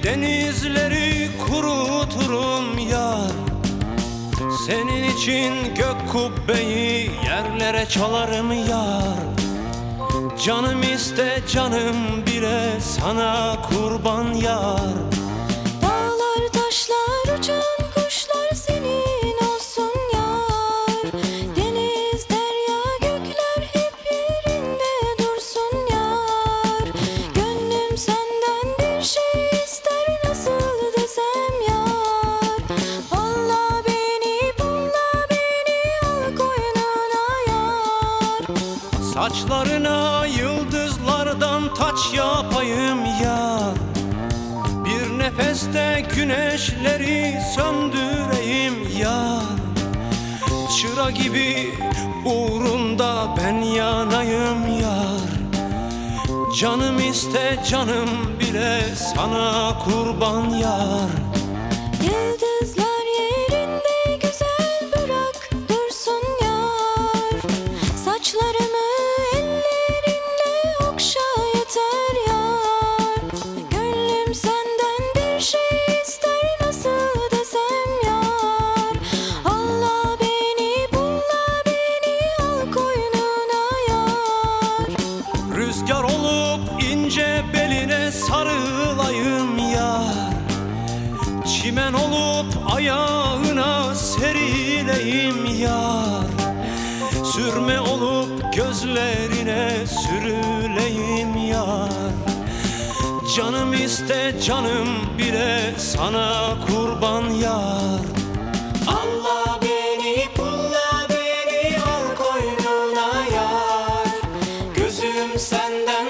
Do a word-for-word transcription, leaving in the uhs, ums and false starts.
denizleri kuruturum yar. Senin için gök kubbeyi yerlere çalarım yar. Canım iste canım bile sana kurban yar. Dağlar taşlar uçan kuşlar senin olsun yar. Deniz derya gökler hep yerinde dursun yar. Gönlüm senden bir şey ister, nasıl desem yar. Alla beni pulla beni al koynuna yar. Saçlarına yıldızlardan taç yapayım yar. Bir nefeste güneşleri söndüreyim yar. Çıra gibi uğrunda ben yanayım yar. Canım iste canım bile sana kurban yar. Yıldızlar yerinde güzel bırak dursun yar. Saçlarımı ellerinle okşa yeter yar. Gönlüm senden bir şey ister, nasıl desem yar. Alla beni pulla beni al koynuna yar. Rüzgar olup ince beline sarılayım yar. Çimen olup ayağına serileyim yar. Sürme olup gözlerine sürüleyim yar. Canım iste canım bile sana kurban yar. Alla beni pulla beni al koynuna yar. Gözüm senden